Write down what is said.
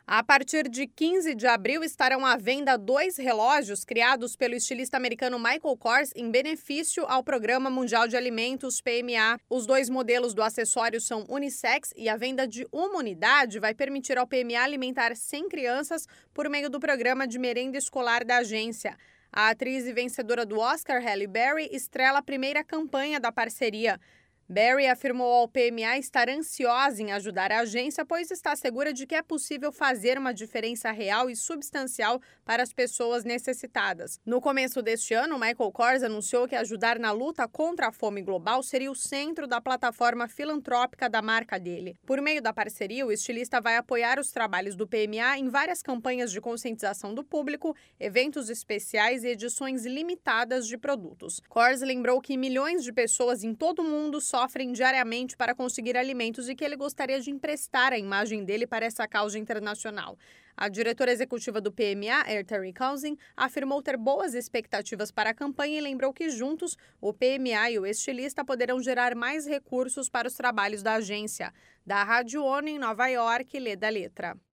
A partir de 15 de abril estarão à venda 2 relógios criados pelo estilista americano Michael Kors em benefício ao Programa Mundial de Alimentos, PMA. Os 2 modelos do acessório são unissex e a venda de uma unidade vai permitir ao PMA alimentar 100 crianças por meio do programa de merenda escolar da agência. A atriz e vencedora do Oscar, Halle Berry, estrela a primeira campanha da parceria. Berry afirmou ao PMA estar ansiosa em ajudar a agência, pois está segura de que é possível fazer uma diferença real e substancial para as pessoas necessitadas. No começo deste ano, Michael Kors anunciou que ajudar na luta contra a fome global seria o centro da plataforma filantrópica da marca dele. Por meio da parceria, o estilista vai apoiar os trabalhos do PMA em várias campanhas de conscientização do público, eventos especiais e edições limitadas de produtos. Kors lembrou que milhões de pessoas em todo o mundo sofrem diariamente para conseguir alimentos e que ele gostaria de emprestar a imagem dele para essa causa internacional. A diretora executiva do PMA, Terry Cousin, afirmou ter boas expectativas para a campanha e lembrou que juntos o PMA e o estilista poderão gerar mais recursos para os trabalhos da agência. Da Rádio ONU em Nova York, Leda Letra.